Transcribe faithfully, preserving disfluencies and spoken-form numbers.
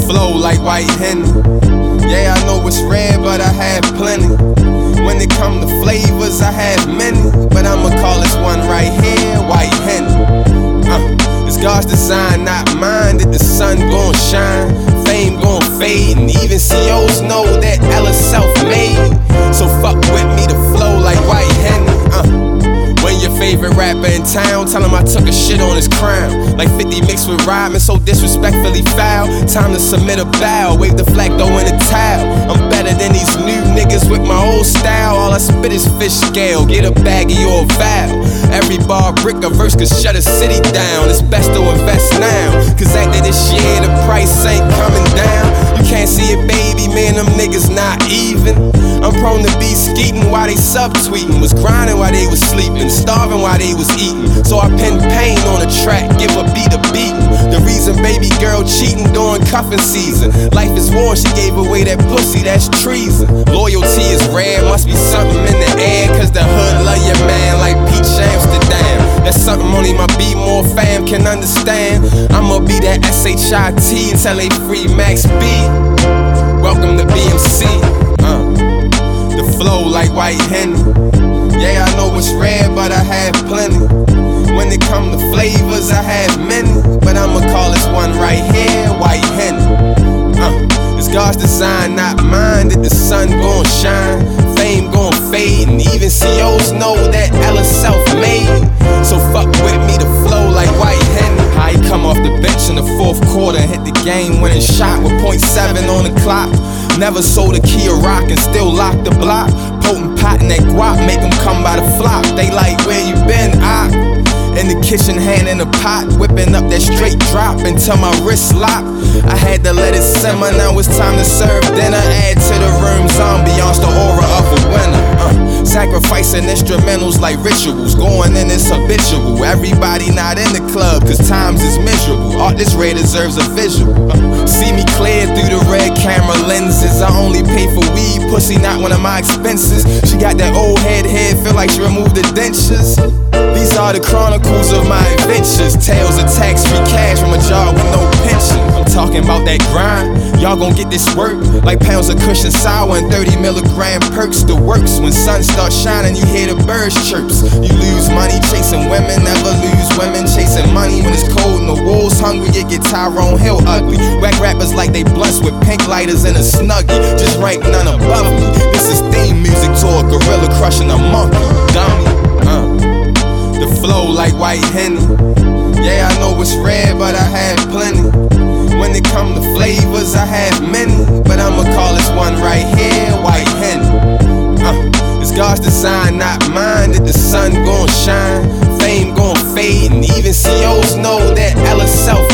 flow like White Henny. Yeah, I know it's rare, but I have plenty. When it come to flavors, I have many, but I'ma call this one right here White Henny. Uh, it's God's design, not mine, that the sun gon' shine, fame gon' fade, and even C Os know that Ella self-made. So fuck with me to flow like White Henny. Uh. When your favorite rapper in town, tell him I took a shit on his crown. Like fifty mixed with rhyming, so disrespectfully foul. Time to submit a bow, wave the flag, throw in a towel. I'm better than these new niggas with my old style. All I spit is fish scale, get a baggie or a vow. Every bar brick a verse could shut a city down. It's best to invest now, cause after this year the price ain't coming down. You can't see it, baby, man, them niggas not even. I'm prone to be skeeting while they subtweeting, was grinding while they was sleeping, starving while they was eating. So I pen pain on the track, give a beat a beating. The reason baby girl cheating during cuffing season. Life is war, she gave away that pussy, that's treason. Loyalty is rare, must be something in the air, cause the hood love your man like Peach Amsterdam. That's something only my Be More fam can understand. I'ma be that S H I T until they free Max B. Welcome to B M C. Uh, the flow like White Henny. Yeah, I know it's rare, but I have plenty. When it come to flavors, I have many, but I'ma call this one right here White Henny. Uh, it's God's design, not mine, that the sun gon' shine, fame gon' fade, and even C Os know that Ella self-made. So fuck with me to flow like White Henny. How he come off the bench in the fourth quarter and hit the game-winning shot with point seven on the clock. Never sold a Kia Rock and still lock the block. Potent pot in that guap, make them come by the flop. They like, where you been, ah? In the kitchen, hand in the pot, whipping up that straight drop until my wrist lock. I had to let it simmer, now it's time to serve dinner. Add to the room's ambiance the aura of a winner. Uh, sacrificing instrumentals like rituals, going in is habitual. Everybody not in the club, cause times is miserable. Art this rare deserves a visual. Uh, see me clear through the red camera lenses. I only pay for weed, pussy not one of my expenses. She got that old head head, feel like she removed the dentures. These are the chronicles of my adventures, tales of tax-free cash from a job with no pension. I'm talking about that grind, y'all gon' get this work like pounds of cushion sour and thirty milligram perks. The works, when sun starts shining, you hear the birds chirps. You lose money chasing women, never lose women chasing money. When it's cold and the wolves hungry, you get Tyrone Hill ugly. Whack rappers like they blunts with pink lighters in a snuggie, just rank none above me. This is theme music to a gorilla crushing a monkey, dummy. Uh. The flow like White Henny. Yeah, I know it's rare, but I have plenty. When it come to flavors, I have many, but I'ma call this one right here White Henny. Uh, it's God's design, not mine, that the sun gon' shine, fame gon' fade, and even C Os know that Ella self